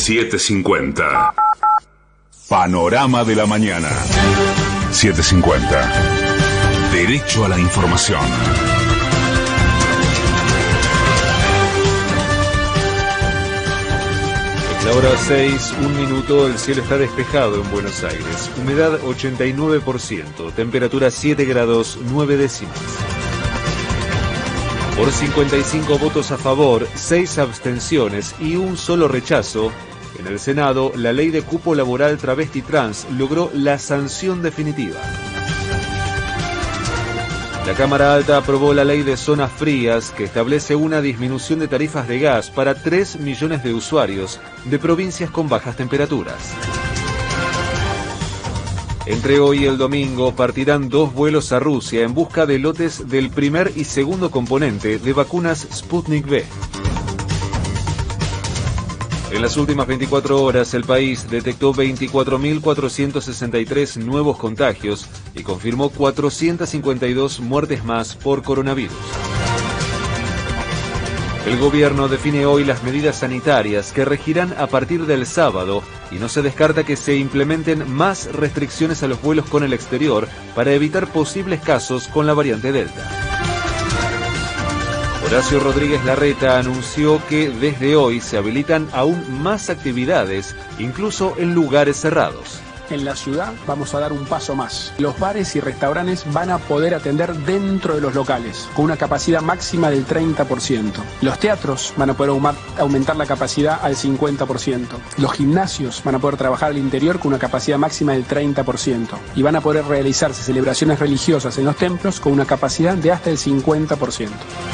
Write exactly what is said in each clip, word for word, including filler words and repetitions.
siete cincuenta. Panorama de la mañana. siete cincuenta. Derecho a la información. Es la hora seis, un minuto, el cielo está despejado en Buenos Aires. Humedad ochenta y nueve por ciento, temperatura siete grados nueve décimas. Por cincuenta y cinco votos a favor, seis abstenciones y un solo rechazo, en el Senado, la ley de cupo laboral travesti trans logró la sanción definitiva. La Cámara Alta aprobó la ley de zonas frías que establece una disminución de tarifas de gas para tres millones de usuarios de provincias con bajas temperaturas. Entre hoy y el domingo partirán dos vuelos a Rusia en busca de lotes del primer y segundo componente de vacunas Sputnik V. En las últimas veinticuatro horas, el país detectó veinticuatro mil cuatrocientos sesenta y tres nuevos contagios y confirmó cuatrocientas cincuenta y dos muertes más por coronavirus. El gobierno define hoy las medidas sanitarias que regirán a partir del sábado y no se descarta que se implementen más restricciones a los vuelos con el exterior para evitar posibles casos con la variante Delta. Horacio Rodríguez Larreta anunció que desde hoy se habilitan aún más actividades, incluso en lugares cerrados. En la ciudad vamos a dar un paso más. Los bares y restaurantes van a poder atender dentro de los locales, con una capacidad máxima del treinta por ciento. Los teatros van a poder aumentar la capacidad al cincuenta por ciento. Los gimnasios van a poder trabajar al interior con una capacidad máxima del treinta por ciento. Y van a poder realizarse celebraciones religiosas en los templos con una capacidad de hasta el cincuenta por ciento.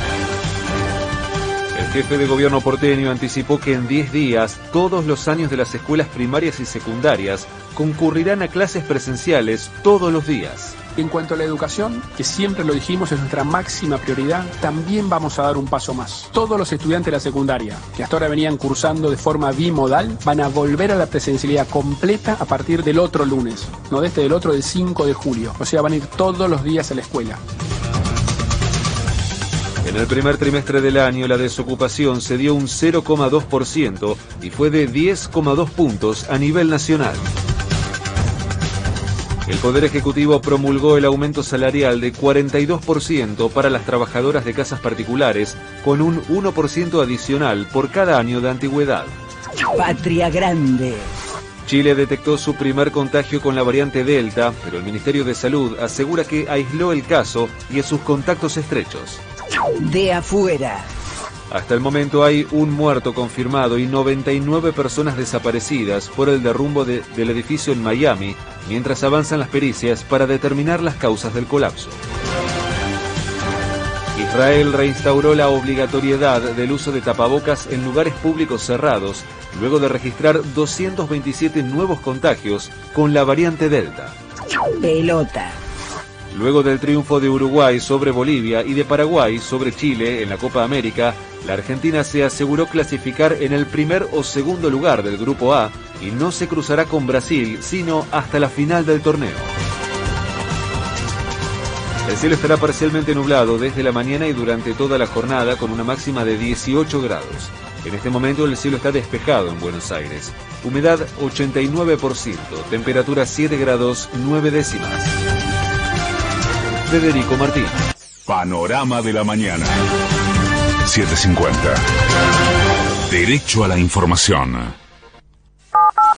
El jefe de gobierno porteño anticipó que en diez días todos los años de las escuelas primarias y secundarias concurrirán a clases presenciales todos los días. En cuanto a la educación, que siempre lo dijimos es nuestra máxima prioridad, también vamos a dar un paso más. Todos los estudiantes de la secundaria, que hasta ahora venían cursando de forma bimodal, van a volver a la presencialidad completa a partir del otro lunes, no de este del otro, del cinco de julio. O sea, van a ir todos los días a la escuela. En el primer trimestre del año, la desocupación se dio un cero coma dos por ciento y fue de diez coma dos puntos a nivel nacional. El Poder Ejecutivo promulgó el aumento salarial de cuarenta y dos por ciento para las trabajadoras de casas particulares, con un uno por ciento adicional por cada año de antigüedad. Patria Grande. Chile detectó su primer contagio con la variante Delta, pero el Ministerio de Salud asegura que aisló el caso y a sus contactos estrechos. De afuera. Hasta el momento hay un muerto confirmado y noventa y nueve personas desaparecidas por el derrumbo de, del edificio en Miami, mientras avanzan las pericias para determinar las causas del colapso. Israel reinstauró la obligatoriedad del uso de tapabocas en lugares públicos cerrados, luego de registrar doscientos veintisiete nuevos contagios con la variante Delta. Pelota. Luego del triunfo de Uruguay sobre Bolivia y de Paraguay sobre Chile en la Copa América, la Argentina se aseguró clasificar en el primer o segundo lugar del Grupo A y no se cruzará con Brasil, sino hasta la final del torneo. El cielo estará parcialmente nublado desde la mañana y durante toda la jornada con una máxima de dieciocho grados. En este momento el cielo está despejado en Buenos Aires. Humedad ochenta y nueve por ciento, temperatura siete grados nueve décimas. Federico Martín. Panorama de la mañana. siete cincuenta. Derecho a la información.